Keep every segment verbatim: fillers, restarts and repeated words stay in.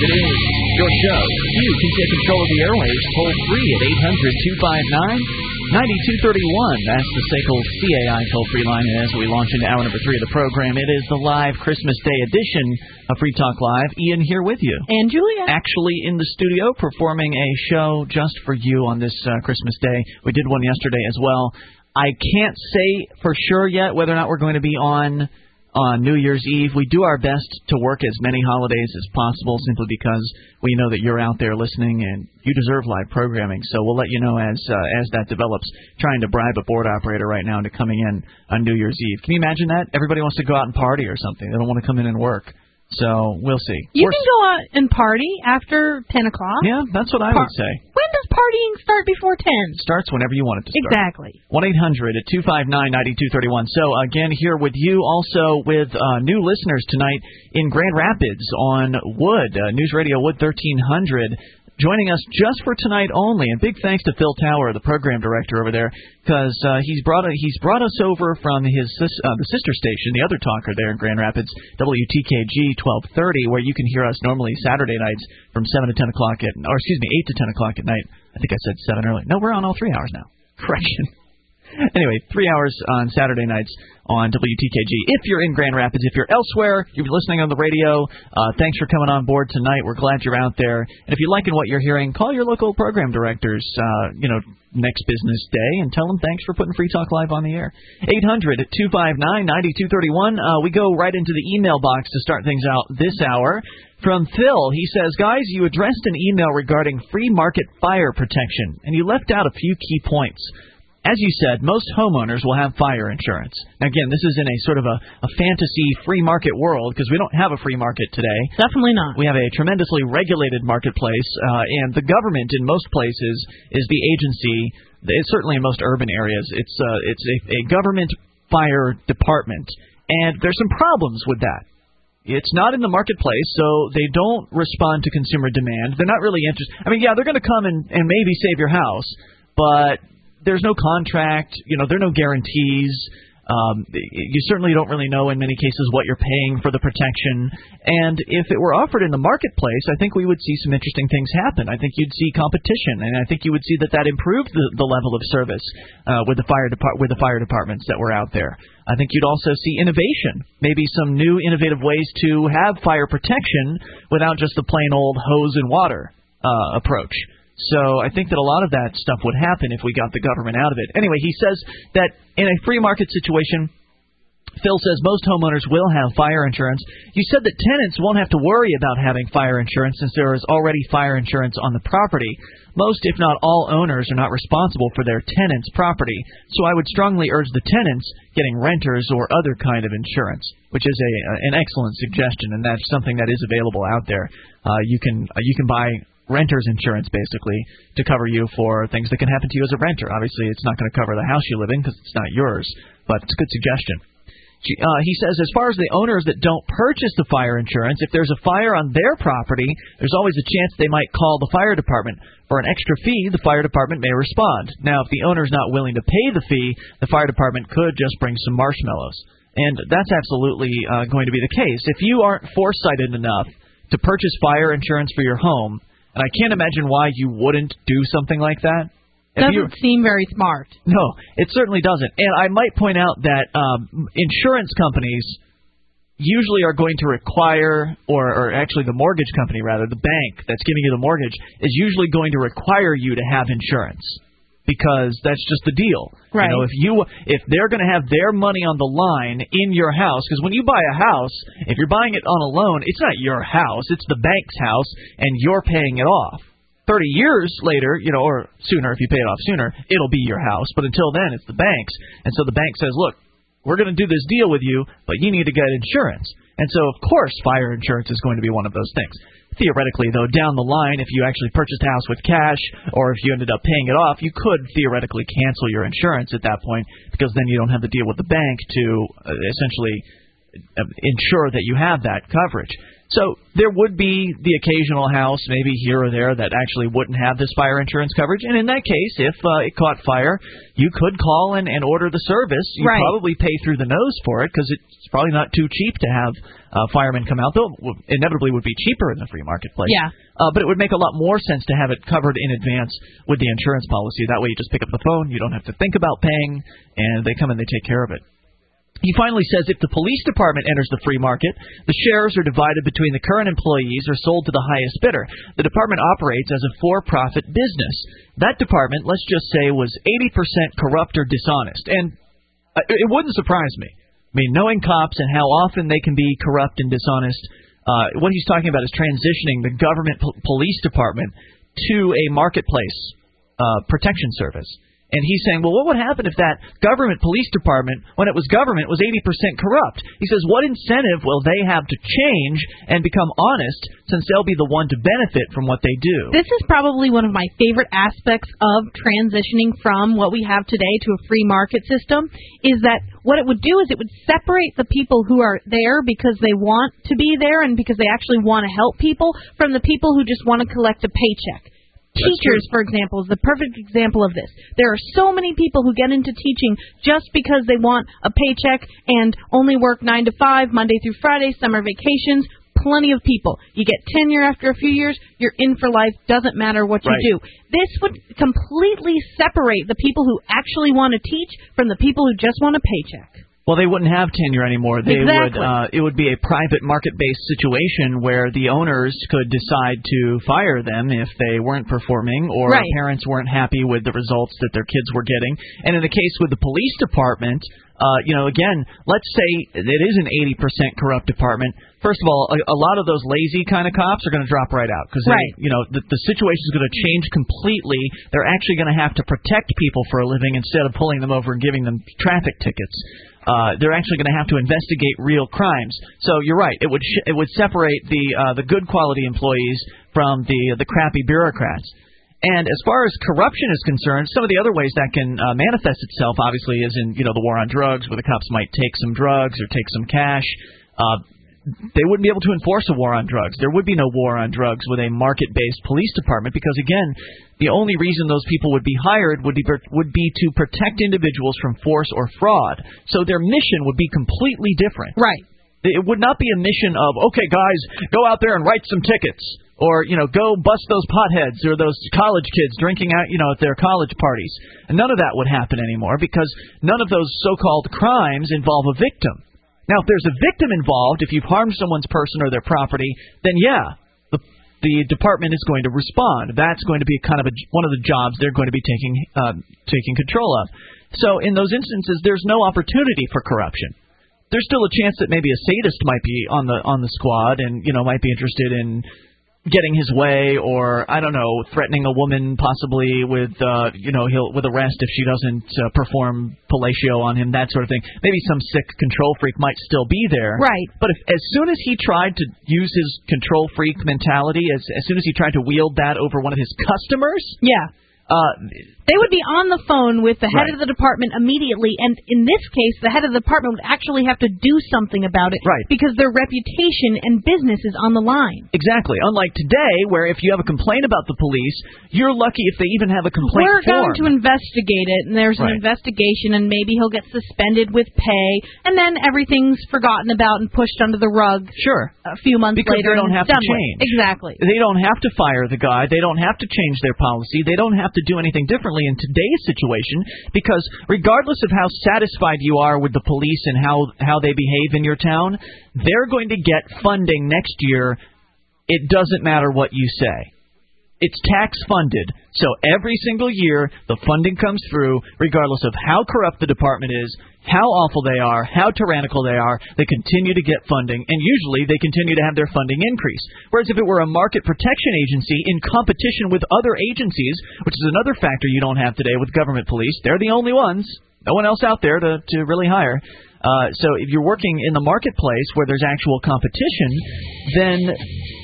It is your show. You can take control of the airwaves toll free at eight hundred, two five nine, nine two three one. That's the S A C L C A I toll-free line. And as we launch into hour number three of the program, it is the live Christmas Day edition of Free Talk Live. Ian here with you. And Julia. Actually in the studio performing a show just for you on this uh, Christmas Day. We did one yesterday as well. I can't say for sure yet whether or not we're going to be on on New Year's Eve. We do our best to work as many holidays as possible simply because we know that you're out there listening and you deserve live programming. So we'll let you know as uh, as that develops. Trying to bribe a board operator right now into coming in on New Year's Eve. Can you imagine that? Everybody wants to go out and party or something. They don't want to come in and work. So we'll see. You We're can go out and party after ten o'clock. Yeah, that's what I Par- would say. When does partying start before ten? Starts whenever you want it to start. Exactly. one eight hundred two five nine nine two three one. So, again, here with you, also with uh, new listeners tonight in Grand Rapids on Wood, uh, News Radio Wood thirteen hundred. Joining us just for tonight only, and big thanks to Phil Tower, the program director over there, because uh, he's brought a, he's brought us over from his sis, uh, the sister station, the other talker there in Grand Rapids, W T K G twelve thirty, where you can hear us normally Saturday nights from seven to ten o'clock at, or excuse me, eight to ten o'clock at night. I think I said seven earlier. No, we're on all three hours now. Correction. Anyway, three hours on Saturday nights on W T K G. If you're in Grand Rapids, if you're elsewhere, you're listening on the radio, uh, thanks for coming on board tonight. We're glad you're out there. And if you're liking what you're hearing, call your local program directors, uh, you know, next business day and tell them thanks for putting Free Talk Live on the air. eight hundred two five nine nine two three one. Uh, we go right into the email box to start things out this hour. From Phil, he says, guys, you addressed an email regarding free market fire protection, and you left out a few key points. As you said, most homeowners will have fire insurance. Now, again, this is in a sort of a, a fantasy free market world because we don't have a free market today. Definitely not. We have a tremendously regulated marketplace, uh, and the government in most places is the agency. It's certainly in most urban areas. It's uh, it's a, a government fire department, and there's some problems with that. It's not in the marketplace, so they don't respond to consumer demand. They're not really interested. I mean, yeah, they're going to come and, and maybe save your house, but there's no contract, you know, there are no guarantees. Um, you certainly don't really know in many cases what you're paying for the protection. And if it were offered in the marketplace, I think we would see some interesting things happen. I think you'd see competition, and I think you would see that that improved the, the level of service uh, with the fire depart- with the fire departments that were out there. I think you'd also see innovation, maybe some new innovative ways to have fire protection without just the plain old hose and water uh, approach. So I think that a lot of that stuff would happen if we got the government out of it. Anyway, he says that in a free market situation, Phil says most homeowners will have fire insurance. You said that tenants won't have to worry about having fire insurance since there is already fire insurance on the property. Most, if not all, owners are not responsible for their tenants' property. So I would strongly urge the tenants getting renters or other kind of insurance, which is a an excellent suggestion, and that's something that is available out there. Uh, you can uh, you can buy renter's insurance, basically, to cover you for things that can happen to you as a renter. Obviously, it's not going to cover the house you live in because it's not yours, but it's a good suggestion. Uh, he says, as far as the owners that don't purchase the fire insurance, if there's a fire on their property, there's always a chance they might call the fire department. For an extra fee, the fire department may respond. Now, if the owner's not willing to pay the fee, the fire department could just bring some marshmallows. And that's absolutely uh, going to be the case. If you aren't foresighted enough to purchase fire insurance for your home, and I can't imagine why you wouldn't do something like that. Doesn't seem very smart. No, it certainly doesn't. And I might point out that um, insurance companies usually are going to require, or, or actually the mortgage company, rather, the bank that's giving you the mortgage, is usually going to require you to have insurance. Because that's just the deal. Right. You know, if you if they're going to have their money on the line in your house, because when you buy a house, if you're buying it on a loan, it's not your house, it's the bank's house, and you're paying it off. Thirty years later, you know, or sooner if you pay it off sooner, it'll be your house. But until then, it's the bank's, and so the bank says, look, we're going to do this deal with you, but you need to get insurance. And so, of course, fire insurance is going to be one of those things. Theoretically, though, down the line, if you actually purchased a house with cash or if you ended up paying it off, you could theoretically cancel your insurance at that point because then you don't have to deal with the bank to uh, essentially ensure that you have that coverage. So there would be the occasional house, maybe here or there, that actually wouldn't have this fire insurance coverage. And in that case, if uh, it caught fire, you could call and, and order the service. You'd right. probably pay through the nose for it because it's probably not too cheap to have uh, firemen come out, though it inevitably would be cheaper in the free marketplace. Yeah. Uh, but it would make a lot more sense to have it covered in advance with the insurance policy. That way you just pick up the phone, you don't have to think about paying, and they come and they take care of it. He finally says if the police department enters the free market, the shares are divided between the current employees or sold to the highest bidder. The department operates as a for-profit business. That department, let's just say, was eighty percent corrupt or dishonest. And it wouldn't surprise me. I mean, knowing cops and how often they can be corrupt and dishonest, uh, what he's talking about is transitioning the government po- police department to a marketplace uh, protection service. And he's saying, well, what would happen if that government police department, when it was government, was eighty percent corrupt? He says, what incentive will they have to change and become honest since they'll be the one to benefit from what they do? This is probably one of my favorite aspects of transitioning from what we have today to a free market system, is that what it would do is it would separate the people who are there because they want to be there and because they actually want to help people from the people who just want to collect a paycheck. Teachers, for example, is the perfect example of this. There are so many people who get into teaching just because they want a paycheck and only work nine to five, Monday through Friday, summer vacations. Plenty of people. You get tenure after a few years, you're in for life, doesn't matter what you right. do. This would completely separate the people who actually want to teach from the people who just want a paycheck. Well, they wouldn't have tenure anymore. They exactly. would. Uh, it would be a private market-based situation where the owners could decide to fire them if they weren't performing or right. parents weren't happy with the results that their kids were getting. And in the case with the police department, uh, you know, again, let's say it is an eighty percent corrupt department. First of all, a, a lot of those lazy kind of cops are going to drop right out because, right. you know, the, the situation is going to change completely. They're actually going to have to protect people for a living instead of pulling them over and giving them traffic tickets. Uh, they're actually going to have to investigate real crimes. So you're right. It would sh- it would separate the uh, the good quality employees from the the crappy bureaucrats. And as far as corruption is concerned, some of the other ways that can uh, manifest itself, obviously, is in you know the war on drugs, where the cops might take some drugs or take some cash. Uh, they wouldn't be able to enforce a war on drugs. There would be no war on drugs with a market-based police department because, again, the only reason those people would be hired would be, would be to protect individuals from force or fraud. So their mission would be completely different. Right. It would not be a mission of, okay, guys, go out there and write some tickets. Or, you know, go bust those potheads or those college kids drinking out, you know, at their college parties. And none of that would happen anymore because none of those so-called crimes involve a victim. Now, if there's a victim involved, if you've harmed someone's person or their property, then yeah, the, the department is going to respond. That's going to be kind of a, one of the jobs they're going to be taking uh, taking control of. So in those instances, there's no opportunity for corruption. There's still a chance that maybe a sadist might be on the on the squad and you know might be interested in getting his way, or I don't know, threatening a woman possibly with uh, you know he'll with arrest if she doesn't uh, perform fellatio on him, that sort of thing. Maybe some sick control freak might still be there. Right. But if as soon as he tried to use his control freak mentality, as as soon as he tried to wield that over one of his customers, yeah. Uh, they would be on the phone with the head right. of the department immediately, and in this case, the head of the department would actually have to do something about it right. because their reputation and business is on the line. Exactly. Unlike today, where if you have a complaint about the police, you're lucky if they even have a complaint We're form. going to investigate it, and there's right. an investigation, and maybe he'll get suspended with pay, and then everything's forgotten about and pushed under the rug. Sure. A few months because later, they don't and have done to change. With. Exactly. They don't have to fire the guy. They don't have to change their policy. They don't have to do anything differently in today's situation, because regardless of how satisfied you are with the police and how, how they behave in your town, they're going to get funding next year. It doesn't matter what you say. It's tax funded, so every single year the funding comes through, regardless of how corrupt the department is, how awful they are, how tyrannical they are. They continue to get funding, and usually they continue to have their funding increase. Whereas if it were a market protection agency in competition with other agencies, which is another factor you don't have today with government police, they're the only ones. No one else out there to, to really hire. Uh, so if you're working in the marketplace where there's actual competition, then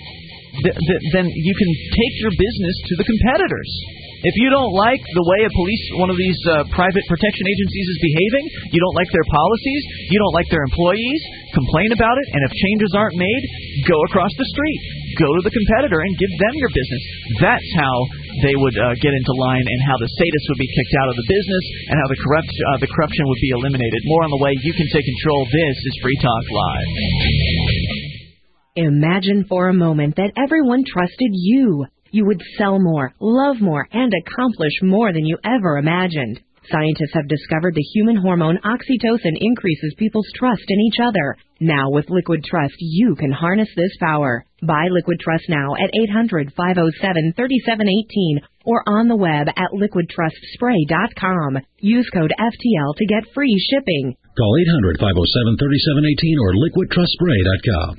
th- th- then you can take your business to the competitors. If you don't like the way a police, one of these uh, private protection agencies is behaving, you don't like their policies, you don't like their employees, complain about it, and if changes aren't made, go across the street. Go to the competitor and give them your business. That's how they would uh, get into line, and how the sadists would be kicked out of the business, and how the corrupt uh, the corruption would be eliminated. More on the way you can take control. This is Free Talk Live. Imagine for a moment that everyone trusted you. You would sell more, love more, and accomplish more than you ever imagined. Scientists have discovered the human hormone oxytocin increases people's trust in each other. Now with Liquid Trust, you can harness this power. Buy Liquid Trust now at eight hundred, five oh seven, three seven one eight or on the web at liquid trust spray dot com. Use code F T L to get free shipping. Call eight hundred, five oh seven, three seven one eight or liquid trust spray dot com.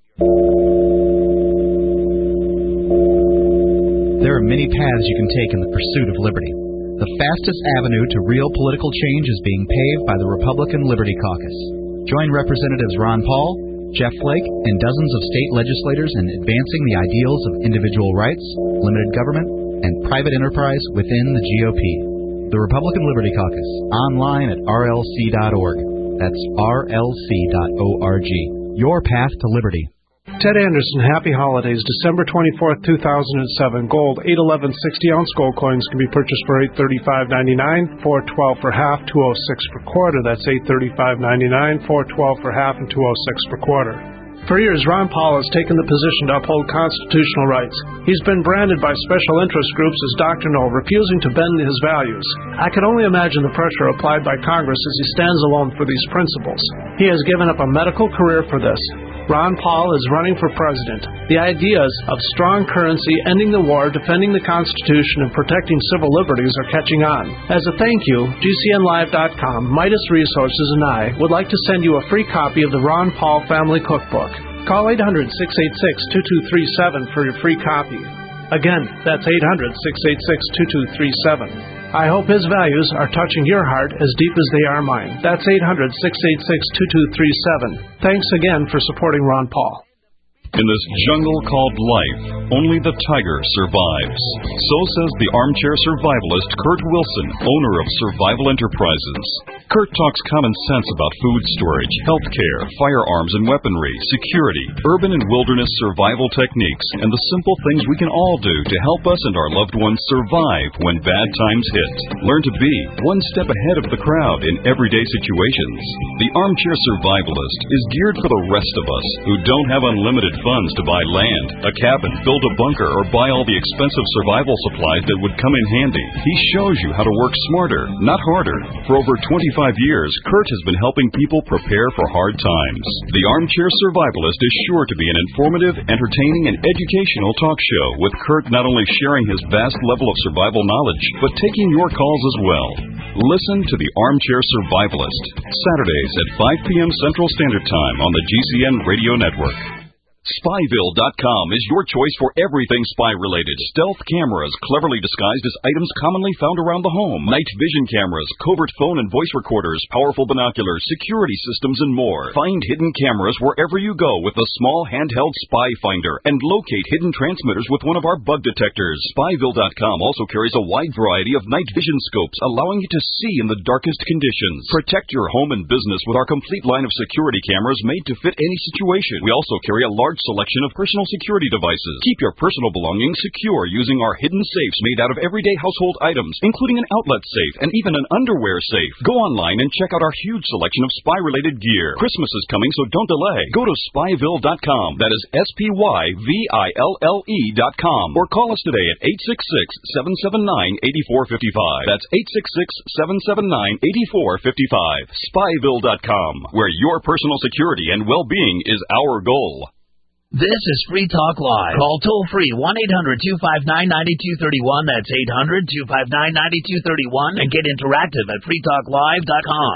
There are many paths you can take in the pursuit of liberty. The fastest avenue to real political change is being paved by the Republican Liberty Caucus. Join Representatives Ron Paul, Jeff Flake, and dozens of state legislators in advancing the ideals of individual rights, limited government, and private enterprise within the G O P. The Republican Liberty Caucus, online at R L C dot org. That's R L C dot org. Your path to liberty. Ted Anderson, happy holidays. December twenty-fourth, two thousand seven. Gold, eight eleven sixty-ounce gold coins can be purchased for eight thirty-five ninety-nine, four twelve for half, two oh six per quarter. That's eight thirty-five ninety-nine, four twelve for half, and two oh six per quarter. For years, Ron Paul has taken the position to uphold constitutional rights. He's been branded by special interest groups as doctrinal, refusing to bend his values. I can only imagine the pressure applied by Congress as he stands alone for these principles. He has given up a medical career for this. Ron Paul is running for president. The ideas of strong currency, ending the war, defending the Constitution, and protecting civil liberties are catching on. As a thank you, G C N live dot com, Midas Resources, and I would like to send you a free copy of the Ron Paul Family Cookbook. Call eight hundred, six eight six, two two three seven for your free copy. Again, that's eight hundred, six eight six, two two three seven. I hope his values are touching your heart as deep as they are mine. That's eight hundred, six eight six, two two three seven. Thanks again for supporting Ron Paul. In this jungle called life, only the tiger survives. So says the armchair survivalist Kurt Wilson, owner of Survival Enterprises. Kurt talks common sense about food storage, health care, firearms and weaponry, security, urban and wilderness survival techniques, and the simple things we can all do to help us and our loved ones survive when bad times hit. Learn to be one step ahead of the crowd in everyday situations. The Armchair Survivalist is geared for the rest of us who don't have unlimited funds to buy land, a cabin, build a bunker, or buy all the expensive survival supplies that would come in handy. He shows you how to work smarter, not harder. For over twenty-five years, Kurt has been helping people prepare for hard times. The Armchair Survivalist is sure to be an informative, entertaining, and educational talk show, with Kurt not only sharing his vast level of survival knowledge, but taking your calls as well. Listen to the Armchair Survivalist, Saturdays at five p.m. Central Standard Time on the G C N Radio Network. Spyville dot com is your choice for everything spy-related. Stealth cameras, cleverly disguised as items commonly found around the home. Night vision cameras, covert phone and voice recorders, powerful binoculars, security systems, and more. Find hidden cameras wherever you go with the small handheld Spy Finder, and locate hidden transmitters with one of our bug detectors. Spyville dot com also carries a wide variety of night vision scopes, allowing you to see in the darkest conditions. Protect your home and business with our complete line of security cameras made to fit any situation. We also carry a large selection of personal security devices. Keep your personal belongings secure using our hidden safes made out of everyday household items, including an outlet safe and even an underwear safe. Go online and check out our huge selection of spy-related gear. Christmas is coming, so don't delay. Go to Spyville dot com. That is S P Y V I L L E dot com. Or call us today at eight six six, seven seven nine, eight four five five. That's eight six six, seven seven nine, eight four five five. Spyville dot com, where your personal security and well-being is our goal. This is Free Talk Live. Call toll-free one eight hundred, two five nine, nine two three one. That's eight hundred, two five nine, nine two three one. And get interactive at free talk live dot com.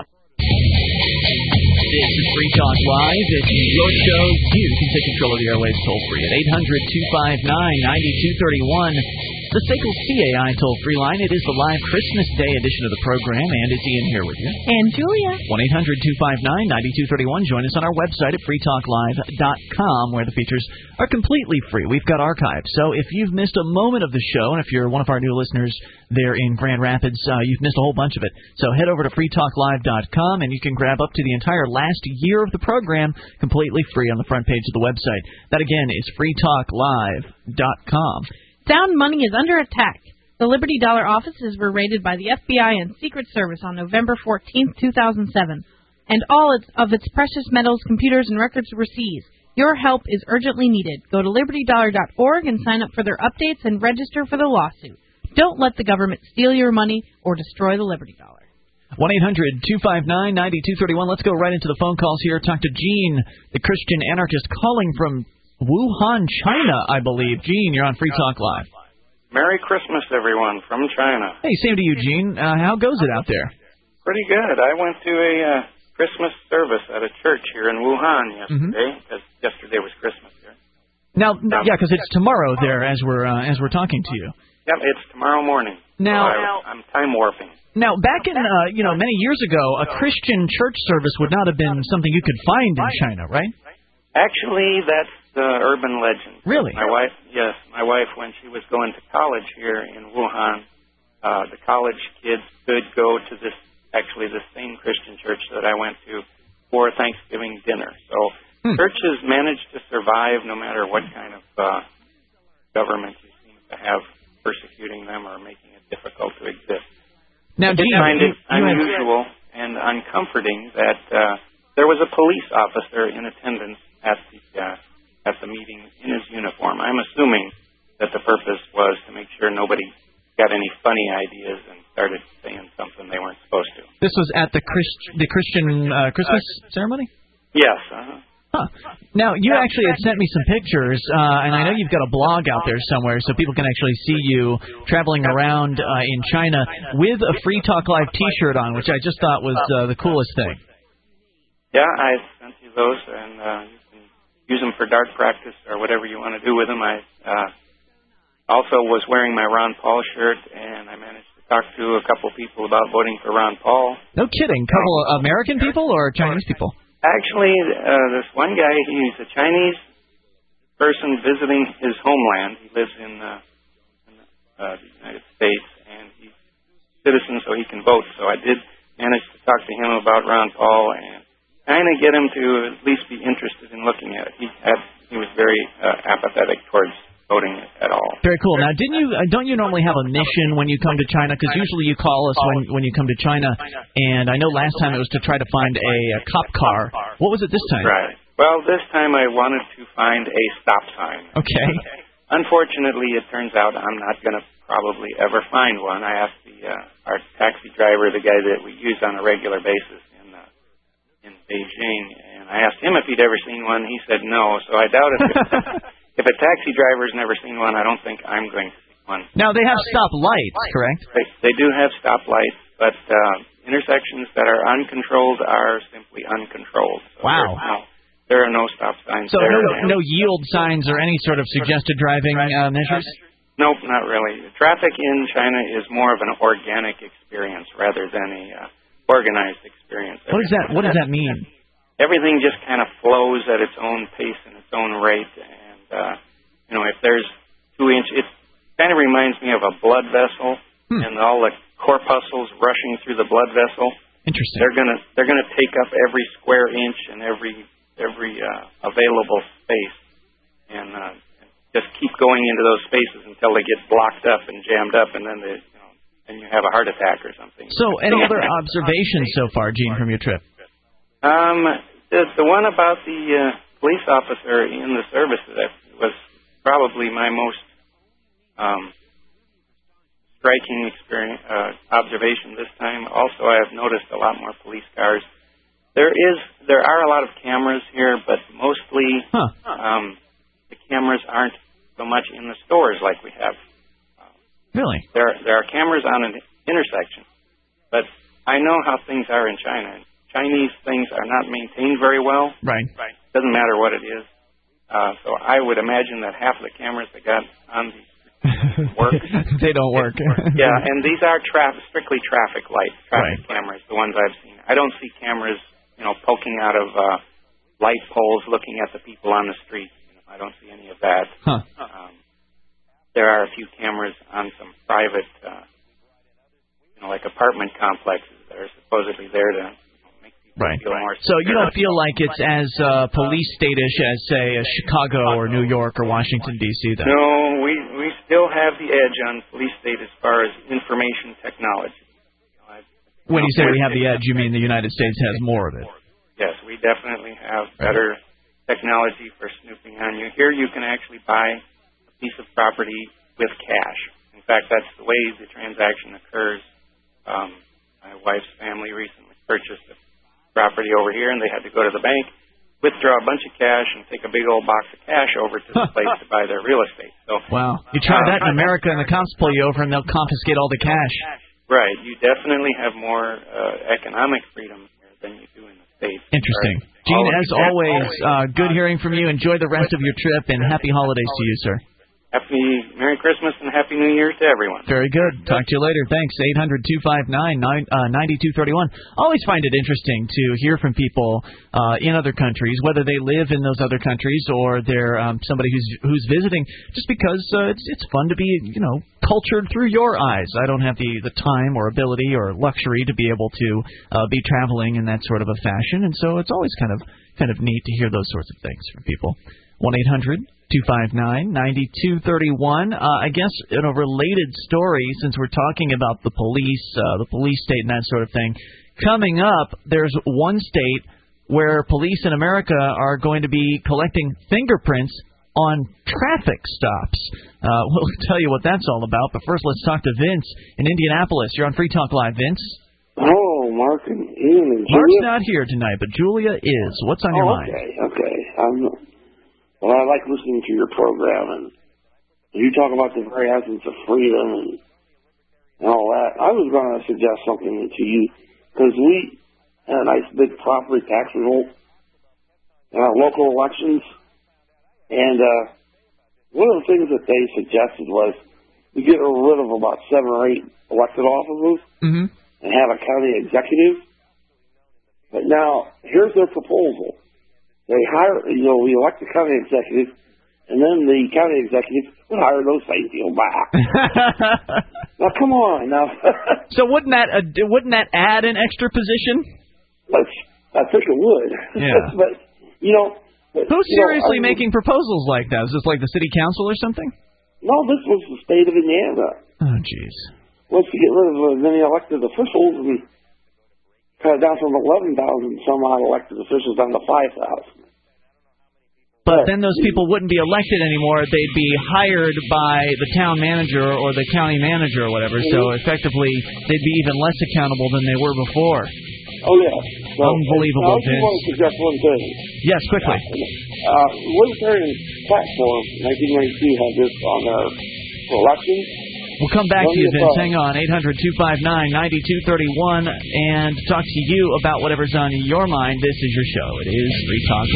This is Free Talk Live. It's your show. You can take control of the airwaves toll-free at eight hundred, two five nine, nine two three one. the SACL C A I toll-free line. It is the live Christmas Day edition of the program, and it's Ian here with you. And Julia. one eight hundred two five nine nine two three one. Join us on our website at free talk live dot com, where the features are completely free. We've got archives, so if you've missed a moment of the show, and if you're one of our new listeners there in Grand Rapids, uh, you've missed a whole bunch of it. So head over to free talk live dot com, and you can grab up to the entire last year of the program completely free on the front page of the website. That, again, is free talk live dot com. Sound money is under attack. The Liberty Dollar offices were raided by the F B I and Secret Service on November fourteenth, two thousand seven, and all its, of its precious metals, computers, and records were seized. Your help is urgently needed. Go to liberty dollar dot org and sign up for their updates and register for the lawsuit. Don't let the government steal your money or destroy the Liberty Dollar. one eight hundred two five nine nine two three one. Let's go right into the phone calls here. Talk to Gene, the Christian anarchist, calling from Wuhan, China, I believe. Gene, you're on Free Talk Live. Merry Christmas, everyone, from China. Hey, same to you, Gene. Uh, how goes it out there? Pretty good. I went to a uh, Christmas service at a church here in Wuhan yesterday, because mm-hmm. yesterday was Christmas here. Now, um, yeah, because it's tomorrow there as we're uh, as we're talking to you. Yep, it's tomorrow morning. Now, so I, I'm time warping. Now, back in uh, you know many years ago, a Christian church service would not have been something you could find in China, right? Actually, that's the urban legend. Really? My wife, yes, my wife, when she was going to college here in Wuhan, uh, the college kids could go to this, actually the same Christian church that I went to for Thanksgiving dinner. So hmm. churches manage to survive no matter what kind of uh, government you seem to have persecuting them or making it difficult to exist. Now, I did find it unusual and uncomforting that uh, there was a police officer in attendance at the uh, at the meeting in his uniform. I'm assuming that the purpose was to make sure nobody got any funny ideas and started saying something they weren't supposed to. This was at the Christ- the Christian uh, Christmas uh, ceremony? Yes. Uh-huh. Huh. Now, you actually had sent me some pictures, uh, and I know you've got a blog out there somewhere so people can actually see you traveling around uh, in China with a Free Talk Live T-shirt on, which I just thought was uh, the coolest thing. Yeah, I sent you those, and uh, you can use them for dart practice or whatever you want to do with them. I uh, also was wearing my Ron Paul shirt, and I managed to talk to a couple people about voting for Ron Paul. No kidding. A couple of American people or Chinese people? Actually, uh, this one guy, he's a Chinese person visiting his homeland. He lives in, uh, in uh, the United States, and he's a citizen, so he can vote. So I did manage to talk to him about Ron Paul and kind of get him to at least be interested in looking at it. He had, he was very uh, apathetic towards voting at all. Very cool. Now, didn't you? Uh, don't you normally have a mission when you come to China? Because usually you call us when when you come to China, and I know last time it was to try to find a, a cop car. What was it this time? Right. Well, this time I wanted to find a stop sign. Okay. Unfortunately, it turns out I'm not going to probably ever find one. I asked the uh, our taxi driver, the guy that we use on a regular basis in uh, in Beijing, and I asked him if he'd ever seen one. He said no, so I doubt it. If a taxi driver's never seen one, I don't think I'm going to see one. Now, they have stop lights, correct? They, they do have stop lights, but uh, intersections that are uncontrolled are simply uncontrolled. So wow. No, there are no stop signs so there. So no, no yield signs or any sort of suggested driving uh, measures? Nope, not really. The traffic in China is more of an organic experience rather than a uh, organized experience. What does that, what does that mean? Everything just kind of flows at its own pace and its own rate. Uh, you know, if there's two inch, it kind of reminds me of a blood vessel, hmm. and all the corpuscles rushing through the blood vessel. Interesting. They're gonna they're gonna take up every square inch and every every uh, available space, and uh, just keep going into those spaces until they get blocked up and jammed up, and then they, you know, then you have a heart attack or something. So, any other observations so far, Gene, from your trip? Um, the the one about the uh, police officer in the service that was probably my most um, striking experience, uh, observation this time. Also, I have noticed a lot more police cars. There is, there are a lot of cameras here, but mostly huh. um, the cameras aren't so much in the stores like we have. Uh, really? There, there are cameras on an intersection, but I know how things are in China. Chinese things are not maintained very well. Right. Right. Doesn't matter what it is. Uh, so I would imagine that half of the cameras that got on the work. They don't work. Yeah, and these are traffic, strictly traffic light, traffic right. cameras, the ones I've seen. I don't see cameras, you know, poking out of uh, light poles looking at the people on the street. You know, I don't see any of that. Huh. Um, there are a few cameras on some private, uh, you know, like apartment complexes that are supposedly there to make people right. feel more So you secure. don't feel like it's as uh, police state-ish as, say, a Chicago or New York or Washington, D C, then? No, we, we still have the edge on police state as far as information technology. When you say we have the edge, you mean the United States has more of it? Yes, we definitely have better technology for snooping on you. Here you can actually buy a piece of property with cash. In fact, that's the way the transaction occurs. Um, my wife's family recently purchased a property over here, and they had to go to the bank, withdraw a bunch of cash, and take a big old box of cash over to the place to buy their real estate. So, wow. You try that in America, and the cops pull you over, and they'll confiscate all the cash. Right. You definitely have more uh, economic freedom here than you do in the States. Interesting. Gene, as always, uh, good hearing from you. Enjoy the rest of your trip, and happy holidays to you, sir. Happy Merry Christmas and Happy New Year to everyone. Very good. Talk to you later. Thanks. eight hundred two five nine nine two three one. Always find it interesting to hear from people uh, in other countries, whether they live in those other countries or they're um, somebody who's who's visiting, just because uh, it's it's fun to be, you know, cultured through your eyes. I don't have the, the time or ability or luxury to be able to uh, be traveling in that sort of a fashion, and so it's always kind of kind of neat to hear those sorts of things from people. one eight hundred two five nine nine two three one. Uh, I guess in a related story, since we're talking about the police, uh, the police state and that sort of thing, coming up, there's one state where police in America are going to be collecting fingerprints on traffic stops. Uh, we'll tell you what that's all about, but first let's talk to Vince in Indianapolis. You're on Free Talk Live, Vince. Oh, Mark and Ian and Julia. Mark's not here tonight, but Julia is. What's on oh, your mind? Okay, okay. Um, well, I like listening to your program, and you talk about the very essence of freedom and, and all that. I was going to suggest something to you, because we had a nice big property tax revolt in our local elections, and uh, one of the things that they suggested was we get rid of about seven or eight elected offices mm-hmm. and have a county executive. But now, here's their proposal. They hire, you know, we elect the county executive, and then the county executive would hire those same people back. Now, come on, now. So wouldn't that uh, wouldn't that add an extra position? Let's, I think it would. Yeah. But you know, but, who's you seriously know, I, making proposals like that? Is this like the city council or something? No, this was the state of Indiana. Oh, jeez. Wants to get rid of uh, many elected officials and cut it down from eleven thousand some odd elected officials down to five thousand. But then those people wouldn't be elected anymore. They'd be hired by the town manager or the county manager or whatever. So effectively, they'd be even less accountable than they were before. Oh, yeah. So, unbelievable, I just want to suggest one thing. Yes, quickly. Uh, Libertarian Platform, nineteen ninety-two, had this on their elections. We'll come back to you, Vince. Hang on. eight hundred two five nine nine two three one and talk to you about whatever's on your mind. This is your show. It is Free Talk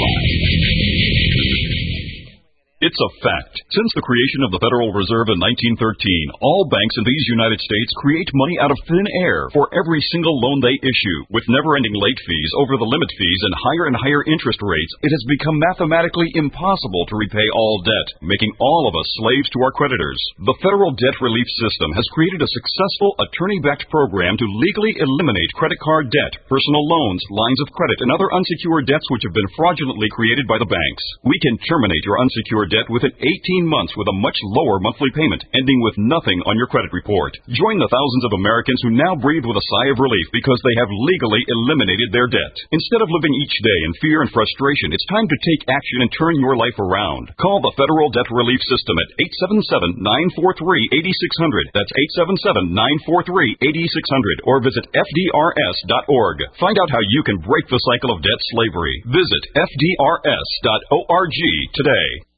Live. It's a fact. Since the creation of the Federal Reserve in nineteen thirteen, all banks in these United States create money out of thin air for every single loan they issue. With never-ending late fees, over the limit fees, and higher and higher interest rates, it has become mathematically impossible to repay all debt, making all of us slaves to our creditors. The Federal Debt Relief System has created a successful attorney-backed program to legally eliminate credit card debt, personal loans, lines of credit, and other unsecured debts which have been fraudulently created by the banks. We can terminate your unsecured debt within eighteen months with a much lower monthly payment, ending with nothing on your credit report. Join the thousands of Americans who now breathe with a sigh of relief because they have legally eliminated their debt. Instead of living each day in fear and frustration, it's time to take action and turn your life around. Call the Federal Debt Relief System at eight seven seven nine four three eight six zero zero. That's eight seven seven nine four three eight six zero zero. Or visit F D R S dot org. Find out how you can break the cycle of debt slavery. Visit F D R S dot org today.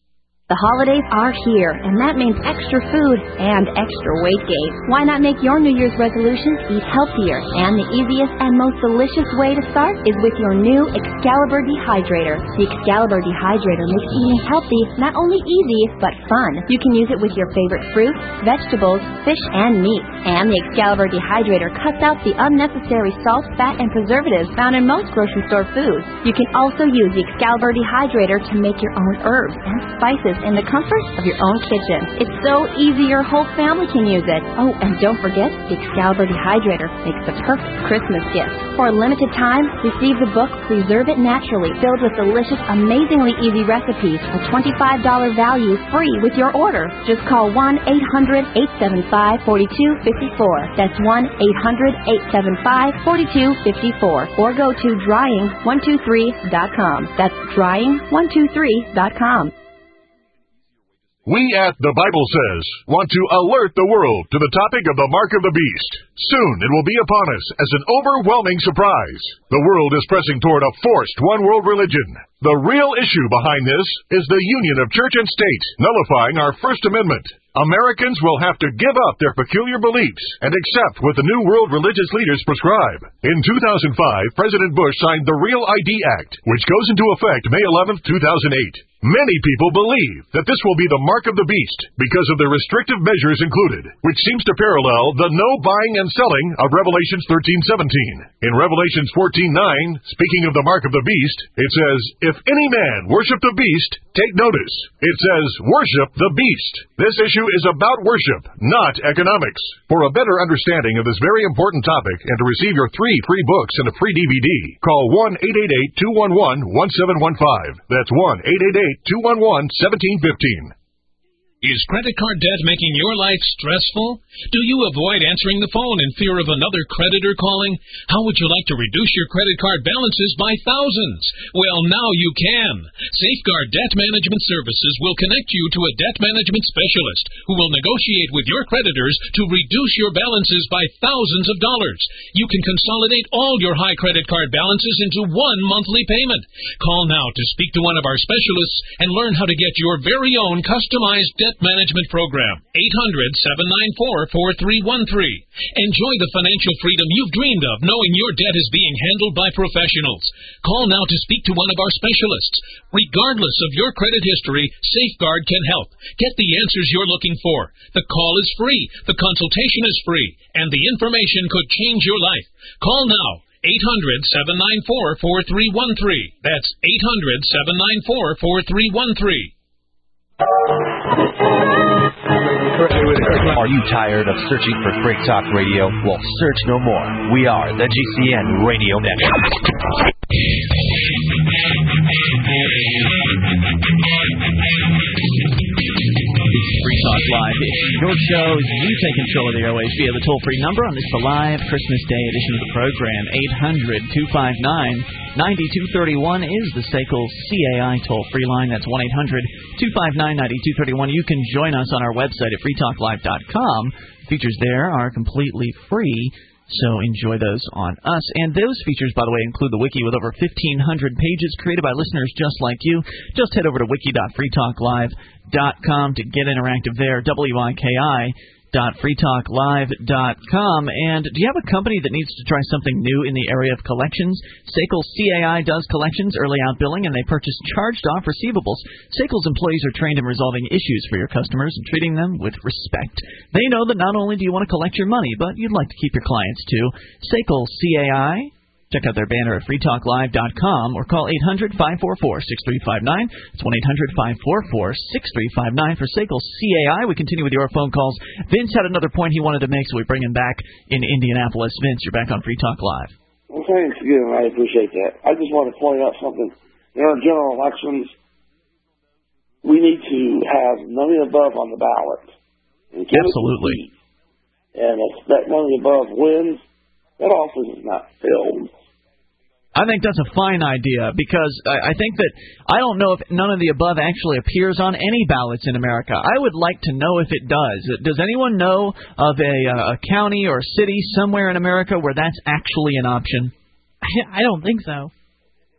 The holidays are here, and that means extra food and extra weight gain. Why not make your New Year's resolution eat healthier? And the easiest and most delicious way to start is with your new Excalibur Dehydrator. The Excalibur Dehydrator makes eating healthy not only easy, but fun. You can use it with your favorite fruits, vegetables, fish, and meat. And the Excalibur Dehydrator cuts out the unnecessary salt, fat, and preservatives found in most grocery store foods. You can also use the Excalibur Dehydrator to make your own herbs and spices in the comfort of your own kitchen. It's so easy your whole family can use it. Oh, and don't forget, the Excalibur Dehydrator makes the perfect Christmas gift. For a limited time, receive the book Preserve It Naturally, filled with delicious, amazingly easy recipes for twenty-five dollars value free with your order. Just call one eight hundred eight seven five four two five four. That's one eight hundred eight seven five four two five four. Or go to drying one two three dot com. That's drying one two three dot com. We at The Bible Says want to alert the world to the topic of the mark of the beast. Soon it will be upon us as an overwhelming surprise. The world is pressing toward a forced one-world religion. The real issue behind this is the union of church and state, nullifying our First Amendment. Americans will have to give up their peculiar beliefs and accept what the new world religious leaders prescribe. In two thousand five, President Bush signed the Real I D Act, which goes into effect May eleventh, two thousand eight. Many people believe that this will be the mark of the beast because of the restrictive measures included, which seems to parallel the no buying and selling of Revelations thirteen seventeen. In Revelations fourteen nine, speaking of the mark of the beast, it says, "If any man worship the beast, take notice." It says, "Worship the beast." This issue is about worship, not economics. For a better understanding of this very important topic and to receive your three free books and a free D V D, call one eight eight eight, two one one, one seven one five. That's one eight eight eight, two one one, one seven one five. Is credit card debt making your life stressful? Do you avoid answering the phone in fear of another creditor calling? How would you like to reduce your credit card balances by thousands? Well, now you can. Safeguard Debt Management Services will connect you to a debt management specialist who will negotiate with your creditors to reduce your balances by thousands of dollars. You can consolidate all your high credit card balances into one monthly payment. Call now to speak to one of our specialists and learn how to get your very own customized debt management program. eight hundred, seven nine four, four three one three. Enjoy the financial freedom you've dreamed of knowing your debt is being handled by professionals. Call now to speak to one of our specialists. Regardless of your credit history, Safeguard can help. Get the answers you're looking for. The call is free, the consultation is free, and the information could change your life. Call now. eight hundred, seven nine four, four three one three. That's eight hundred, seven nine four, four three one three. Are you tired of searching for Freak Talk Radio? Well, search no more. We are the G C N Radio Network. Free Talk Live. It's your show. You take control of the airwaves via the toll-free number on this the live Christmas Day edition of the program. eight hundred, two five nine, nine two three one is the S A C L C A I toll-free line. That's one eight hundred, two five nine, nine two three one. You can join us on our website at free talk live dot com. Features there are completely free, so enjoy those on us. And those features, by the way, include the wiki with over fifteen hundred pages created by listeners just like you. Just head over to wiki dot free talk live dot com to get interactive there, W I K I dot free talk live dot com. And do you have a company that needs to try something new in the area of collections? S A C L C A I does collections, early out billing, and they purchase charged-off receivables. S A C L's employees are trained in resolving issues for your customers and treating them with respect. They know that not only do you want to collect your money, but you'd like to keep your clients too. S A C L C A I. Check out their banner at free talk live dot com or call eight hundred, five four four, six three five nine. That's one eight hundred, five four four, six three five nine for S A C L C A I. We continue with your phone calls. Vince had another point he wanted to make, so we bring him back in Indianapolis. Vince, you're back on Free Talk Live. Well, thanks again. I appreciate that. I just want to point out something. In our general elections, we need to have none of the above on the ballot. And absolutely. And if that none of the above wins, that office is not filled. I think that's a fine idea because I, I think that I don't know if none of the above actually appears on any ballots in America. I would like to know if it does. Does anyone know of a, a county or city somewhere in America where that's actually an option? I don't think so.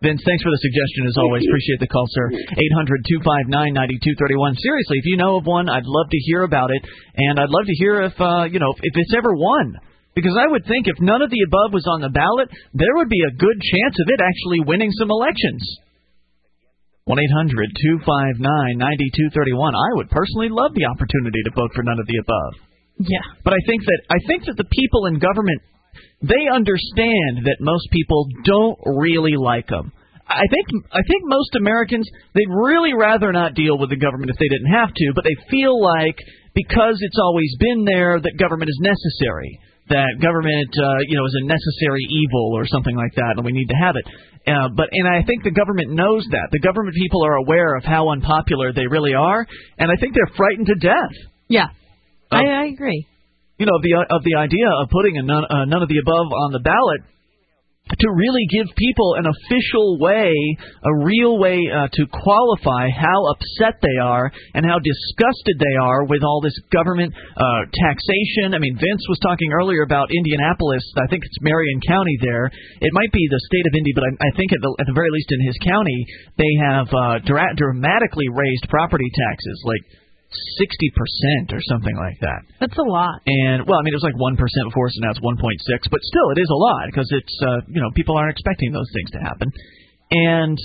Vince, thanks for the suggestion as always. Appreciate the call, sir. eight hundred two five nine nine two three one. Seriously, if you know of one, I'd love to hear about it, and I'd love to hear if uh, you know if it's ever won. Because I would think if none of the above was on the ballot, there would be a good chance of it actually winning some elections. one eight hundred two five nine nine two three one. I would personally love the opportunity to vote for none of the above. Yeah. But I think that I think that the people in government, they understand that most people don't really like them. I think I think most Americans, they'd really rather not deal with the government if they didn't have to, but they feel like because it's always been there that government is necessary, that government uh, you know is a necessary evil or something like that, and we need to have it. Uh, but and I think the government knows that. The government people are aware of how unpopular they really are, and I think they're frightened to death. Yeah, Um, I, I agree. You know, of the of the idea of putting a none, uh, none of the above on the ballot to really give people an official way, a real way uh, to qualify how upset they are and how disgusted they are with all this government uh, taxation. I mean, Vince was talking earlier about Indianapolis. I think it's Marion County there. It might be the state of Indy, but I, I think at the, at the very least in his county, they have uh, dra- dramatically raised property taxes, like sixty percent or something like that. That's a lot. And, well, I mean, it was like one percent before, so now it's one point six. But still, it is a lot because it's, uh, you know, people aren't expecting those things to happen. And,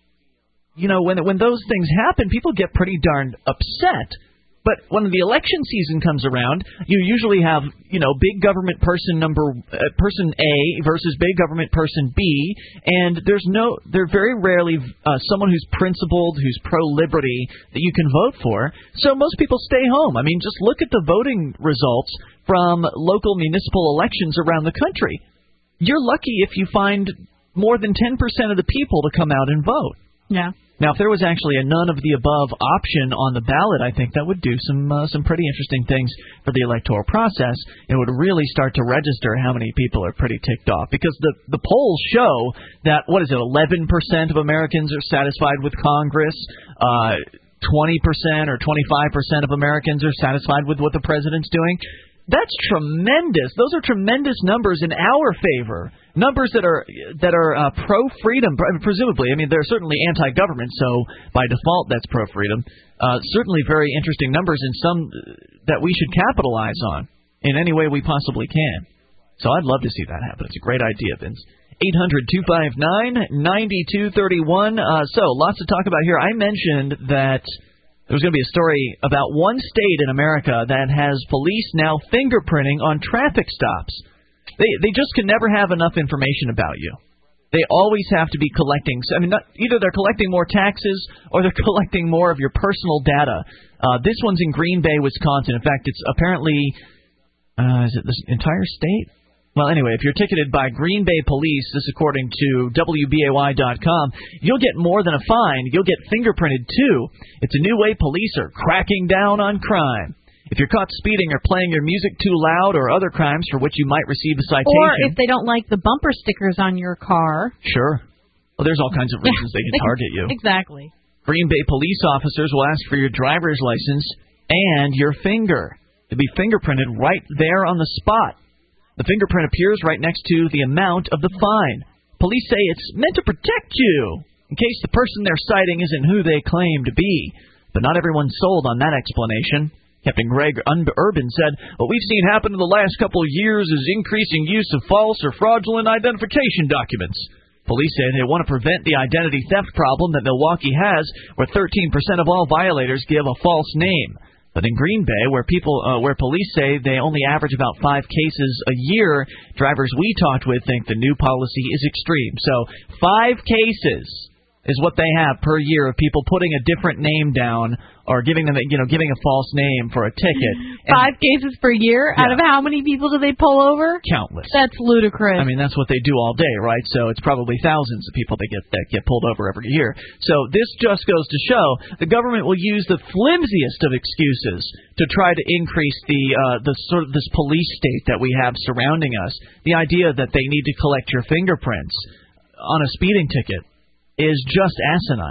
you know, when when those things happen, people get pretty darn upset. But when the election season comes around, you usually have, you know, big government person number uh, person A versus big government person B, and there's no, they're very rarely uh, someone who's principled, who's pro-liberty that you can vote for. So most people stay home. I mean, just look at the voting results from local municipal elections around the country. You're lucky if you find more than ten percent of the people to come out and vote. Yeah. Now, if there was actually a none of the above option on the ballot, I think that would do some uh, some pretty interesting things for the electoral process. It would really start to register how many people are pretty ticked off. Because the, the polls show that, what is it, eleven percent of Americans are satisfied with Congress, uh, twenty percent or twenty-five percent of Americans are satisfied with what the president's doing. That's tremendous. Those are tremendous numbers in our favor. Numbers that are that are uh, pro-freedom, presumably. I mean, they're certainly anti-government, so by default that's pro-freedom. Uh, certainly very interesting numbers and some that we should capitalize on in any way we possibly can. So I'd love to see that happen. It's a great idea, Vince. eight hundred two five nine nine two three one. Uh, so lots to talk about here. I mentioned that there was going to be a story about one state in America that has police now fingerprinting on traffic stops. They they just can never have enough information about you. They always have to be collecting. I mean, not, either they're collecting more taxes or they're collecting more of your personal data. Uh, this one's in Green Bay, Wisconsin. In fact, it's apparently, uh, is it this entire state? Well, anyway, if you're ticketed by Green Bay Police, this according to W B A Y dot com, you'll get more than a fine. You'll get fingerprinted, too. It's a new way police are cracking down on crime. If you're caught speeding or playing your music too loud or other crimes for which you might receive a citation. Or if they don't like the bumper stickers on your car. Sure. Well, there's all kinds of reasons they can target you. Exactly. Green Bay police officers will ask for your driver's license and your finger to be fingerprinted right there on the spot. The fingerprint appears right next to the amount of the fine. Police say it's meant to protect you, in case the person they're citing isn't who they claim to be. But not everyone's sold on that explanation. Captain Greg Urban said, what we've seen happen in the last couple of years is increasing use of false or fraudulent identification documents. Police say they want to prevent the identity theft problem that Milwaukee has, where thirteen percent of all violators give a false name. But in Green Bay, where people, uh, where police say they only average about five cases a year, drivers we talked with think the new policy is extreme. So five cases is what they have per year of people putting a different name down or giving them, you know, giving a false name for a ticket. And Five cases per year? Yeah. Out of how many people do they pull over? Countless. That's ludicrous. I mean, that's what they do all day, right? So it's probably thousands of people that get that get pulled over every year. So this just goes to show the government will use the flimsiest of excuses to try to increase the uh, the sort of this police state that we have surrounding us. The idea that they need to collect your fingerprints on a speeding ticket is just asinine.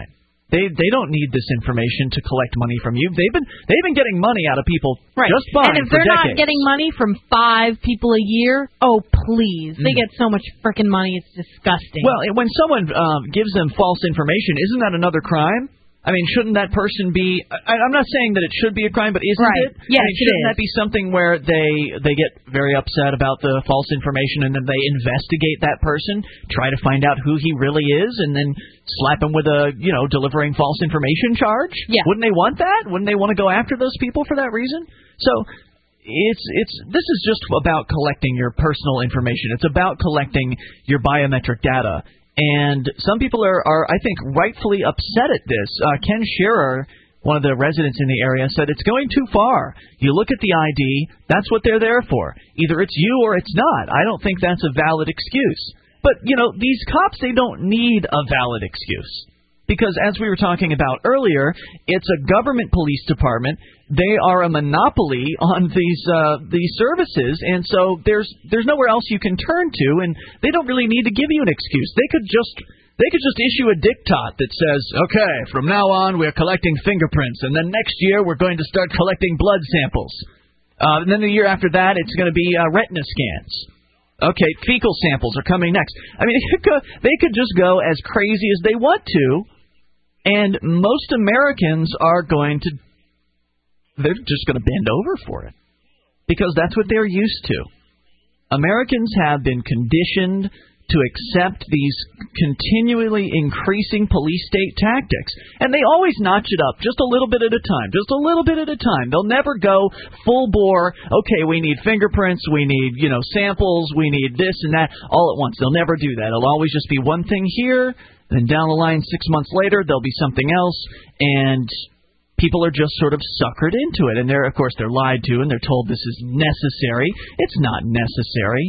They they don't need this information to collect money from you. They've been they've been getting money out of people right. just fine And if for they're decades. not getting money from five people a year, oh please, they Mm. get so much frickin' money, it's disgusting. Well, when someone um, gives them false information, isn't that another crime? I mean, shouldn't that person be? I, I'm not saying that it should be a crime, but isn't right. it? Yes, I mean, it shouldn't is. that be something where they they get very upset about the false information and then they investigate that person, try to find out who he really is, and then slap him with a you know delivering false information charge? Yeah. Wouldn't they want that? Wouldn't they want to go after those people for that reason? So. It's it's this is just about collecting your personal information. It's about collecting your biometric data. And some people are, are I think, rightfully upset at this. Uh, Ken Shearer, one of the residents in the area, said it's going too far. You look at the I D, that's what they're there for. Either it's you or it's not. I don't think that's a valid excuse. But, you know, these cops, they don't need a valid excuse. Because as we were talking about earlier, it's a government police department. They are a monopoly on these uh, these services, and so there's there's nowhere else you can turn to, and they don't really need to give you an excuse. They could just they could just issue a diktat that says, okay, from now on we're collecting fingerprints, and then next year we're going to start collecting blood samples, uh, and then the year after that it's going to be uh, retina scans. Okay, fecal samples are coming next. I mean, they could, they could just go as crazy as they want to, and most Americans are going to, they're just going to bend over for it, because that's what they're used to. Americans have been conditioned to accept these continually increasing police state tactics. And they always notch it up just a little bit at a time, just a little bit at a time. They'll never go full bore, okay, we need fingerprints, we need, you know, samples, we need this and that all at once. They'll never do that. It'll always just be one thing here, then down the line six months later there'll be something else, and people are just sort of suckered into it. And they're, of course, they're lied to and they're told this is necessary. It's not necessary.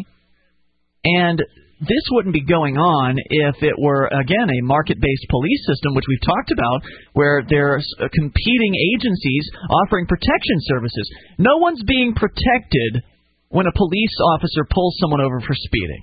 And this wouldn't be going on if it were, again, a market-based police system, which we've talked about, where there's competing agencies offering protection services. No one's being protected when a police officer pulls someone over for speeding.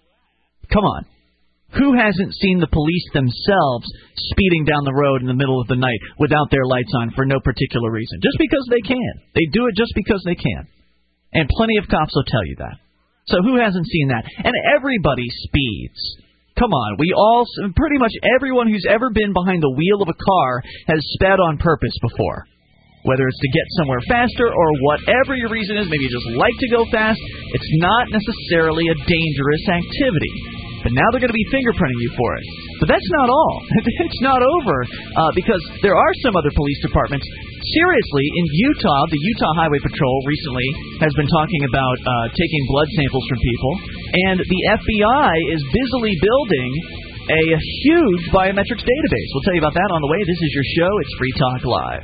Come on. Who hasn't seen the police themselves speeding down the road in the middle of the night without their lights on for no particular reason? Just because they can. They do it just because they can. And plenty of cops will tell you that. So who hasn't seen that? And everybody speeds. Come on, we all, pretty much everyone who's ever been behind the wheel of a car has sped on purpose before. Whether it's to get somewhere faster or whatever your reason is, maybe you just like to go fast, it's not necessarily a dangerous activity. But now they're going to be fingerprinting you for it. But that's not all. It's not over, uh, because there are some other police departments. Seriously, in Utah, the Utah Highway Patrol recently has been talking about uh, taking blood samples from people, and the F B I is busily building a huge biometrics database. We'll tell you about that on the way. This is your show. It's Free Talk Live.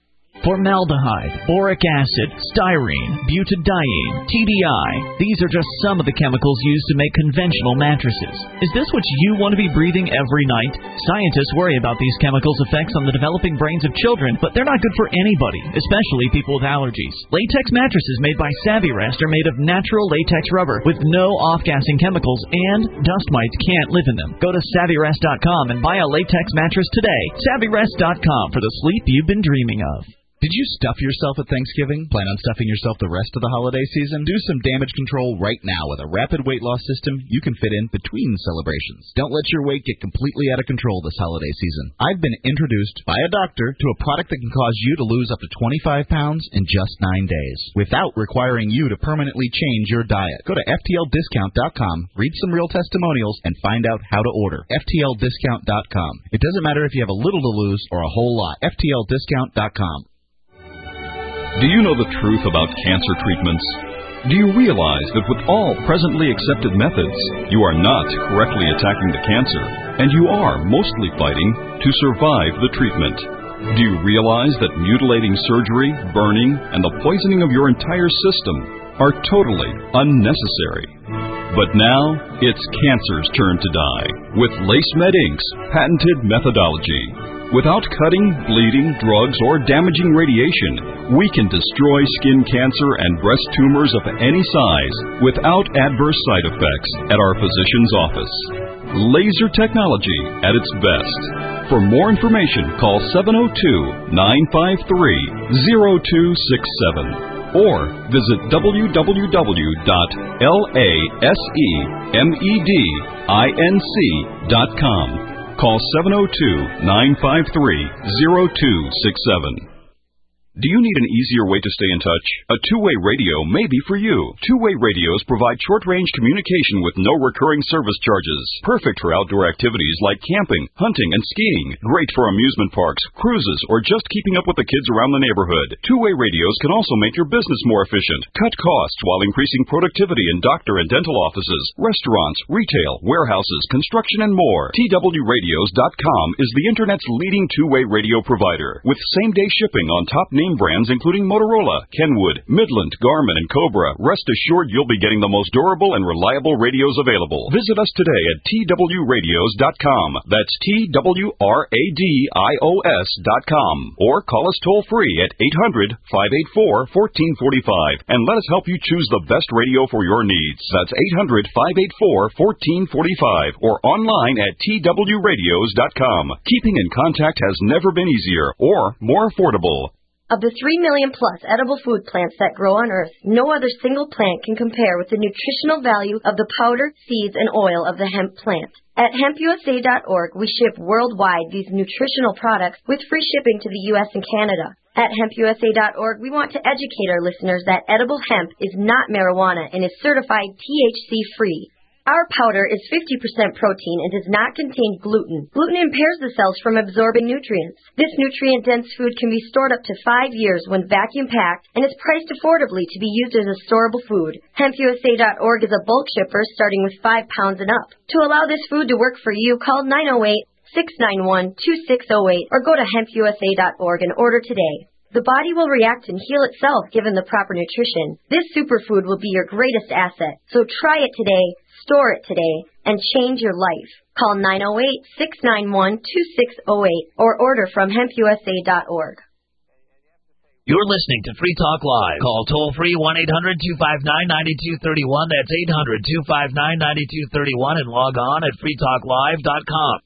Formaldehyde, boric acid, styrene, butadiene, T D I. These are just some of the chemicals used to make conventional mattresses. Is this what you want to be breathing every night? Scientists worry about these chemicals' effects on the developing brains of children, but they're not good for anybody, especially people with allergies. Latex mattresses made by Savvyrest are made of natural latex rubber with no off-gassing chemicals, and dust mites can't live in them. Go to Savvyrest dot com and buy a latex mattress today. Savvyrest dot com for the sleep you've been dreaming of. Did you stuff yourself at Thanksgiving? Plan on stuffing yourself the rest of the holiday season? Do some damage control right now with a rapid weight loss system you can fit in between celebrations. Don't let your weight get completely out of control this holiday season. I've been introduced by a doctor to a product that can cause you to lose up to twenty-five pounds in just nine days without requiring you to permanently change your diet. Go to F T L discount dot com, read some real testimonials, and find out how to order. F T L discount dot com. It doesn't matter if you have a little to lose or a whole lot. F T L discount dot com. Do you know the truth about cancer treatments? Do you realize that with all presently accepted methods, you are not correctly attacking the cancer, and you are mostly fighting to survive the treatment? Do you realize that mutilating surgery, burning, and the poisoning of your entire system are totally unnecessary? But now, it's cancer's turn to die with LaceMed Incorporated's patented methodology. Without cutting, bleeding, drugs, or damaging radiation, we can destroy skin cancer and breast tumors of any size without adverse side effects at our physician's office. Laser technology at its best. For more information, call seven oh two, nine five three, oh two six seven or visit w w w dot lasermedinc dot com. Call seven oh two, nine five three, oh two six seven. Do you need an easier way to stay in touch? A two-way radio may be for you. Two-way radios provide short-range communication with no recurring service charges. Perfect for outdoor activities like camping, hunting, and skiing. Great for amusement parks, cruises, or just keeping up with the kids around the neighborhood. Two-way radios can also make your business more efficient. Cut costs while increasing productivity in doctor and dental offices, restaurants, retail, warehouses, construction, and more. T W radios dot com is the Internet's leading two-way radio provider. With same-day shipping on top name brands including Motorola, Kenwood, Midland, Garmin, and Cobra, rest assured you'll be getting the most durable and reliable radios available. Visit us today at T W radios dot com. That's T W R A D I O S dot com. Or call us toll-free at eight hundred, five eight four, one four four five and let us help you choose the best radio for your needs. That's eight hundred, five eight four, one four four five or online at T W radios dot com. Keeping in contact has never been easier or more affordable. Of the three million plus edible food plants that grow on Earth, no other single plant can compare with the nutritional value of the powder, seeds, and oil of the hemp plant. At hemp U S A dot org, we ship worldwide these nutritional products with free shipping to the U S and Canada. At hemp U S A dot org, we want to educate our listeners that edible hemp is not marijuana and is certified T H C-free. Our powder is fifty percent protein and does not contain gluten. Gluten impairs the cells from absorbing nutrients. This nutrient-dense food can be stored up to five years when vacuum-packed and is priced affordably to be used as a storable food. hemp U S A dot org is a bulk shipper starting with five pounds and up. To allow this food to work for you, call nine oh eight, six nine one, two six oh eight or go to hemp U S A dot org and order today. The body will react and heal itself given the proper nutrition. This superfood will be your greatest asset. So try it today, store it today, and change your life. Call nine oh eight, six nine one, two six oh eight or order from hemp U S A dot org. You're listening to Free Talk Live. Call toll-free one eight hundred, two five nine, nine two three one. That's eight hundred, two five nine, nine two three one and log on at free talk live dot com.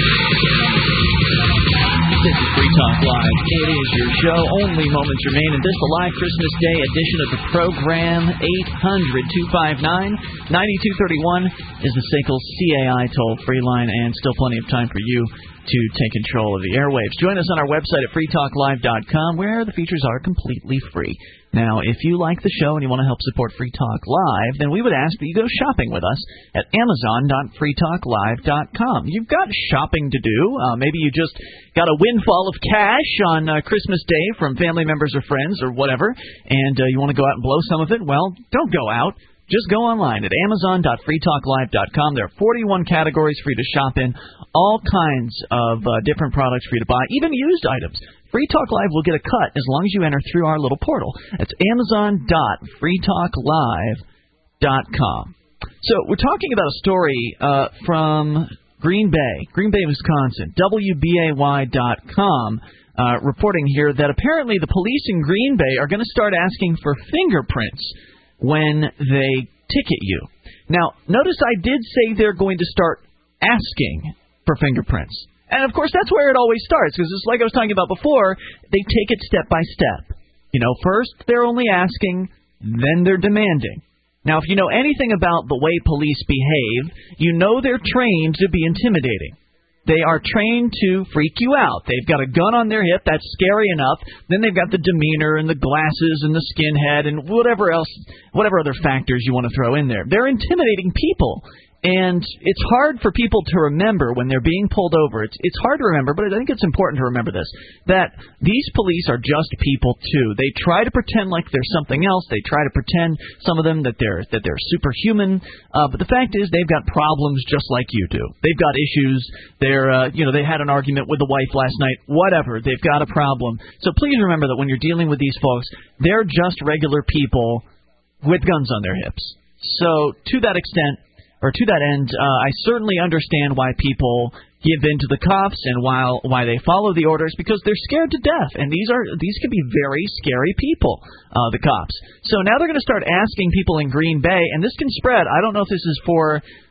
This is Free Talk Live. It is your show. Only moments remain in this, the live Christmas Day edition of the program. eight hundred, two five nine, nine two three one is the S A C L C A I toll-free line, and still plenty of time for you to take control of the airwaves. Join us on our website at free talk live dot com, where the features are completely free. Now, if you like the show and you want to help support Free Talk Live, then we would ask that you go shopping with us at amazon dot free talk live dot com. You've got shopping to do. Uh, maybe you just got a windfall of cash on uh, Christmas Day from family members or friends or whatever, and uh, you want to go out and blow some of it. Well, don't go out. Just go online at amazon dot free talk live dot com. There are forty-one categories for you to shop in, all kinds of uh, different products for you to buy, even used items. Free Talk Live will get a cut as long as you enter through our little portal. That's amazon dot free talk live dot com. So we're talking about a story uh, from Green Bay, Green Bay, Wisconsin, W B A Y dot com, uh, reporting here that apparently the police in Green Bay are going to start asking for fingerprints when they ticket you. Now, notice I did say they're going to start asking for fingerprints. And, of course, that's where it always starts, because it's like I was talking about before, they take it step by step. You know, first they're only asking, then they're demanding. Now, if you know anything about the way police behave, you know they're trained to be intimidating. They are trained to freak you out. They've got a gun on their hip, that's scary enough. Then they've got the demeanor and the glasses and the skinhead and whatever else, whatever other factors you want to throw in there. They're intimidating people. And it's hard for people to remember when they're being pulled over. It's it's hard to remember, but I think it's important to remember this, that these police are just people too. They try to pretend like they're something else. They try to pretend, some of them, that they're that they're superhuman. Uh, but the fact is, they've got problems just like you do. They've got issues. They're uh, you know they had an argument with the wife last night. Whatever. They've got a problem. So please remember that when you're dealing with these folks, they're just regular people with guns on their hips. So to that extent, or to that end, uh, I certainly understand why people give in to the cops and while why they follow the orders, because they're scared to death. And these are these can be very scary people, uh, the cops. So now they're going to start asking people in Green Bay, and this can spread. I don't know if this is for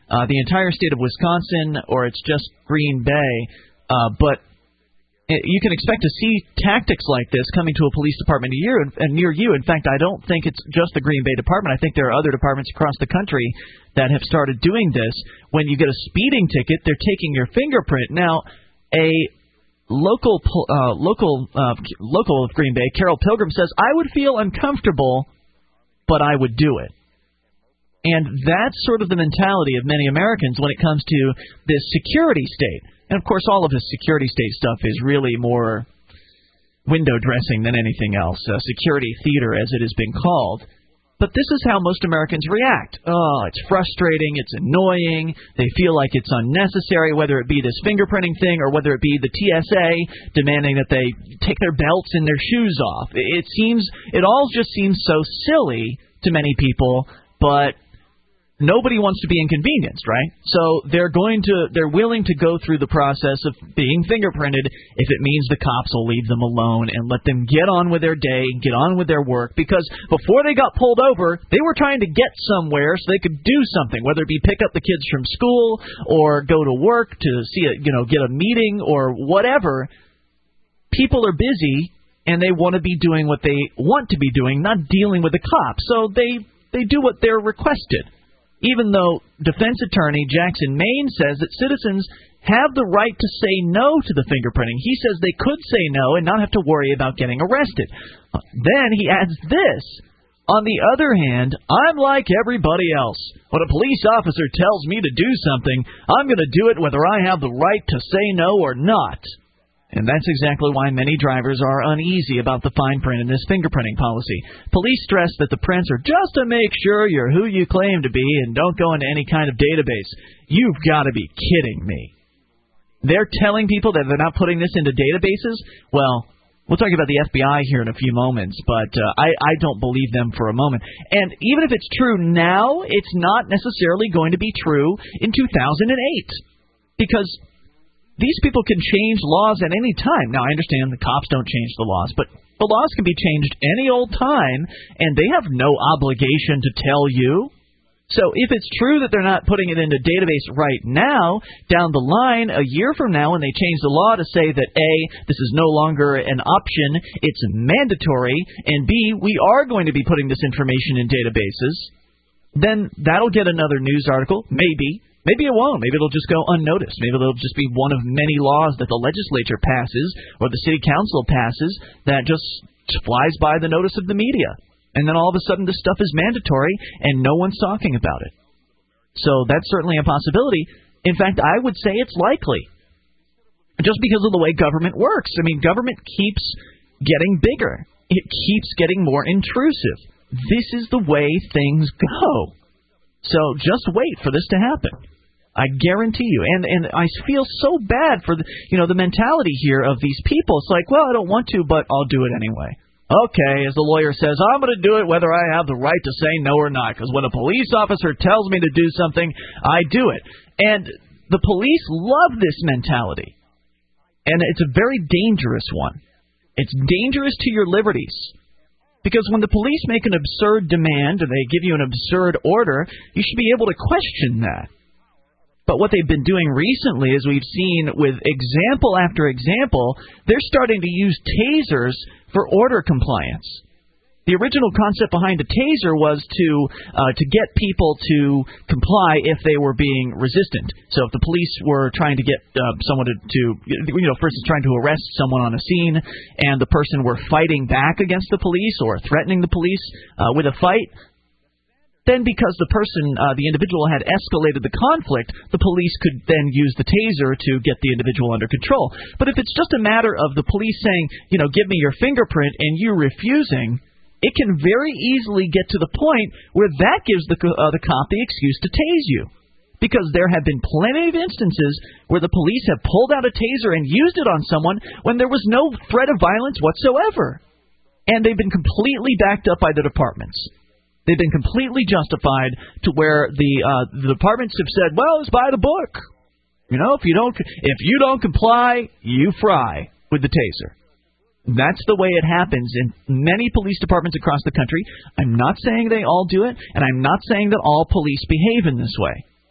uh, the entire state of Wisconsin or it's just Green Bay. Uh, but you can expect to see tactics like this coming to a police department near, and near you. In fact, I don't think it's just the Green Bay department. I think there are other departments across the country that have started doing this. When you get a speeding ticket, they're taking your fingerprint. Now, a local uh, local uh, local of Green Bay, Carol Pilgrim, says, I would feel uncomfortable, but I would do it. And that's sort of the mentality of many Americans when it comes to this security state. And, of course, all of this security state stuff is really more window dressing than anything else, uh, security theater as it has been called. But this is how most Americans react. Oh, it's frustrating, it's annoying, they feel like it's unnecessary, whether it be this fingerprinting thing or whether it be the T S A demanding that they take their belts and their shoes off. It seems, it all just seems so silly to many people, but nobody wants to be inconvenienced, right? So they're going to, they're willing to go through the process of being fingerprinted if it means the cops will leave them alone and let them get on with their day, get on with their work. Because before they got pulled over, they were trying to get somewhere so they could do something, whether it be pick up the kids from school or go to work to see a, you know, get a meeting or whatever. People are busy and they want to be doing what they want to be doing, not dealing with the cops. So they they do what they're requested. Even though defense attorney Jackson Maine says that citizens have the right to say no to the fingerprinting. He says they could say no and not have to worry about getting arrested. Then he adds this. On the other hand, I'm like everybody else. When a police officer tells me to do something, I'm going to do it whether I have the right to say no or not. And that's exactly why many drivers are uneasy about the fine print in this fingerprinting policy. Police stress that the prints are just to make sure you're who you claim to be and don't go into any kind of database. You've got to be kidding me. They're telling people that they're not putting this into databases? Well, we'll talk about the F B I here in a few moments, but uh, I, I don't believe them for a moment. And even if it's true now, it's not necessarily going to be true in two thousand eight. Because these people can change laws at any time. Now, I understand the cops don't change the laws, but the laws can be changed any old time, and they have no obligation to tell you. So if it's true that they're not putting it into a database right now, down the line, a year from now, when they change the law to say that, A, this is no longer an option, it's mandatory, and B, we are going to be putting this information in databases, then that'll get another news article, maybe. Maybe it won't. Maybe it'll just go unnoticed. Maybe it'll just be one of many laws that the legislature passes or the city council passes that just flies by the notice of the media. And then all of a sudden this stuff is mandatory and no one's talking about it. So that's certainly a possibility. In fact, I would say it's likely. Just because of the way government works. I mean, government keeps getting bigger. It keeps getting more intrusive. This is the way things go. So just wait for this to happen. I guarantee you. And and I feel so bad for the, you know, the mentality here of these people. It's like, well, I don't want to, but I'll do it anyway. Okay, as the lawyer says, I'm going to do it whether I have the right to say no or not. Because when a police officer tells me to do something, I do it. And the police love this mentality. And it's a very dangerous one. It's dangerous to your liberties. Because when the police make an absurd demand or they give you an absurd order, you should be able to question that. But what they've been doing recently, as we've seen with example after example, they're starting to use tasers for order compliance. The original concept behind a taser was to uh, to get people to comply if they were being resistant. So if the police were trying to get uh, someone to, to, you know, for instance, trying to arrest someone on a scene, and the person were fighting back against the police or threatening the police uh, with a fight, then because the person, uh, the individual had escalated the conflict, the police could then use the taser to get the individual under control. But if it's just a matter of the police saying, you know, give me your fingerprint and you refusing, it can very easily get to the point where that gives the uh, the cop the excuse to tase you. Because there have been plenty of instances where the police have pulled out a taser and used it on someone when there was no threat of violence whatsoever. And they've been completely backed up by the departments. They've been completely justified to where the uh, the departments have said, well, it's by the book. You know, if you don't if you don't comply, you fry with the taser. That's the way it happens in many police departments across the country. I'm not saying they all do it, and I'm not saying that all police behave in this way.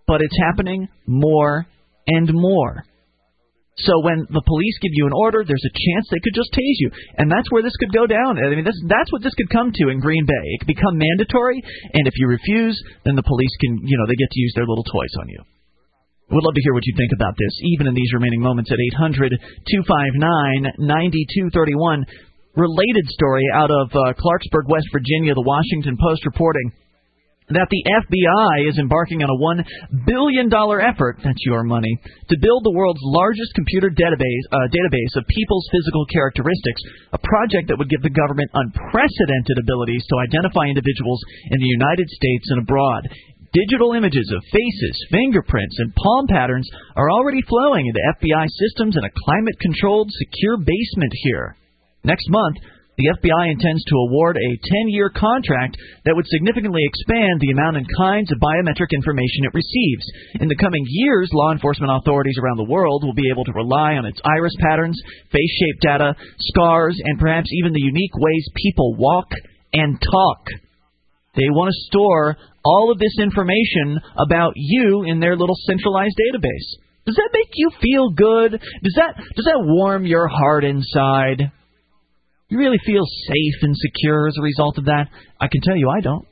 but it's happening more and more. So when the police give you an order, there's a chance they could just tase you. And that's where this could go down. I mean, this, that's what this could come to in Green Bay. It could become mandatory, and if you refuse, then the police can, you know, they get to use their little toys on you. We'd love to hear what you think about this, even in these remaining moments at eight hundred, two five nine, nine two three one. Related story out of uh, Clarksburg, West Virginia, the Washington Post reporting that the F B I is embarking on a one billion dollars effort, that's your money, to build the world's largest computer database, uh, database of people's physical characteristics, a project that would give the government unprecedented abilities to identify individuals in the United States and abroad. Digital images of faces, fingerprints, and palm patterns are already flowing into F B I systems in a climate-controlled, secure basement here. Next month, the F B I intends to award a ten-year contract that would significantly expand the amount and kinds of biometric information it receives. In the coming years, law enforcement authorities around the world will be able to rely on its iris patterns, face-shape data, scars, and perhaps even the unique ways people walk and talk. They want to store all of this information about you in their little centralized database. Does that make you feel good? Does that does that warm your heart inside? You really feel safe and secure as a result of that? I can tell you I don't.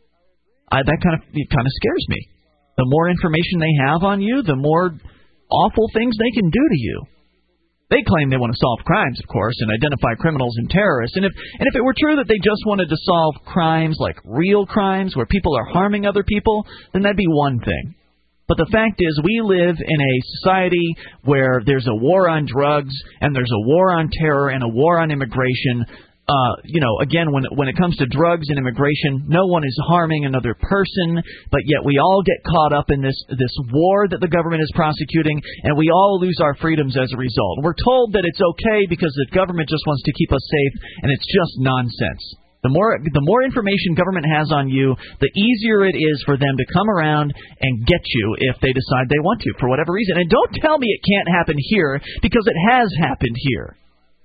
I, that kind of it kind of scares me. The more information they have on you, the more awful things they can do to you. They claim they want to solve crimes, of course, and identify criminals and terrorists. And if and if it were true that they just wanted to solve crimes like real crimes where people are harming other people, then that'd be one thing. But the fact is, we live in a society where there's a war on drugs, and there's a war on terror, and a war on immigration. Uh, you know, again, when when it comes to drugs and immigration, no one is harming another person, but yet we all get caught up in this this war that the government is prosecuting, and we all lose our freedoms as a result. We're told that it's okay because the government just wants to keep us safe, and it's just nonsense. The more the more information government has on you, the easier it is for them to come around and get you if they decide they want to, for whatever reason. And don't tell me it can't happen here, because it has happened here.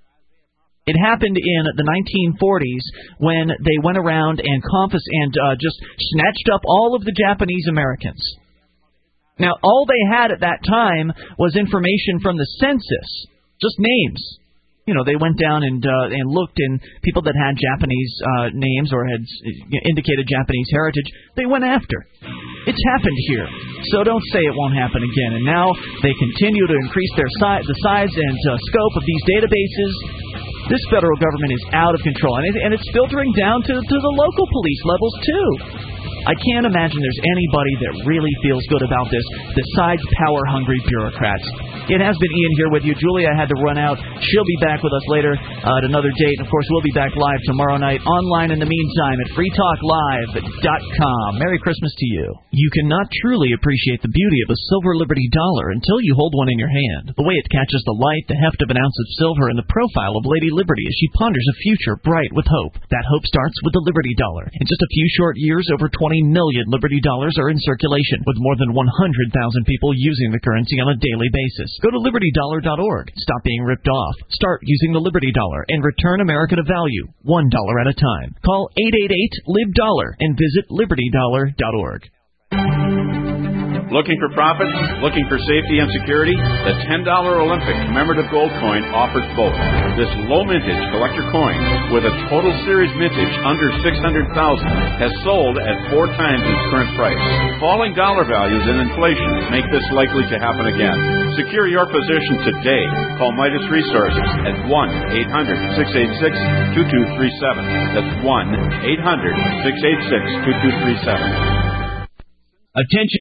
It happened in the nineteen forties when they went around and confis- and uh, just snatched up all of the Japanese Americans. Now, all they had at that time was information from the census, just names. You know, they went down and uh, and looked, and people that had Japanese uh, names or had indicated Japanese heritage, they went after. It's happened here, so don't say it won't happen again. And now they continue to increase their si- the size and uh, scope of these databases. This federal government is out of control, and, it, and it's filtering down to, to the local police levels, too. I can't imagine there's anybody that really feels good about this besides power-hungry bureaucrats. It has been Ian here with you. Julia had to run out. She'll be back with us later uh, at another date. And, of course, we'll be back live tomorrow night, online in the meantime at free talk live dot com. Merry Christmas to you. You cannot truly appreciate the beauty of a silver Liberty dollar until you hold one in your hand. The way it catches the light, the heft of an ounce of silver, and the profile of Lady Liberty as she ponders a future bright with hope. That hope starts with the Liberty dollar. In just a few short years, over twenty million Liberty dollars are in circulation, with more than one hundred thousand people using the currency on a daily basis. Go to liberty dollar dot org. Stop being ripped off. Start using the Liberty Dollar and return America to value, one dollar at a time. Call eight eight eight, LIB dollar and visit liberty dollar dot org. Looking for profits? Looking for safety and security? The ten dollar Olympic commemorative gold coin offers both. This low mintage collector coin, with a total series mintage under six hundred thousand, has sold at four times its current price. Falling dollar values and inflation make this likely to happen again. Secure your position today. Call Midas Resources at one eight hundred, six eight six, two two three seven. That's one eight hundred, six eight six, two two three seven. Attention.